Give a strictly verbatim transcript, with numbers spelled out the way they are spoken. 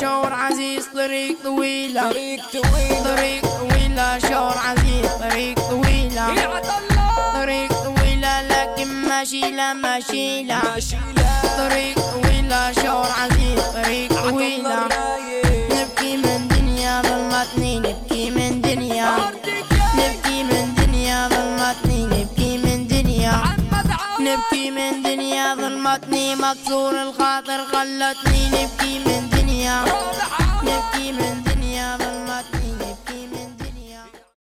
شور عزيز طريق طويلة، طريق طويلة، طريق طويلة شور عزيز طريق طويلة، طريق طويلة لكن ماشيلة ماشيلة، طريق طويلة شور عزيز طريق طويلة. نبكي من دنيا ظلمتني، نبكي من دنيا، نبكي من دنيا ظلمتني، نبكي من دنيا، نبكي من دنيا ظلمتني، مكسور الخاطر خلتني نبكي من دنيا، نبكي من دنيا.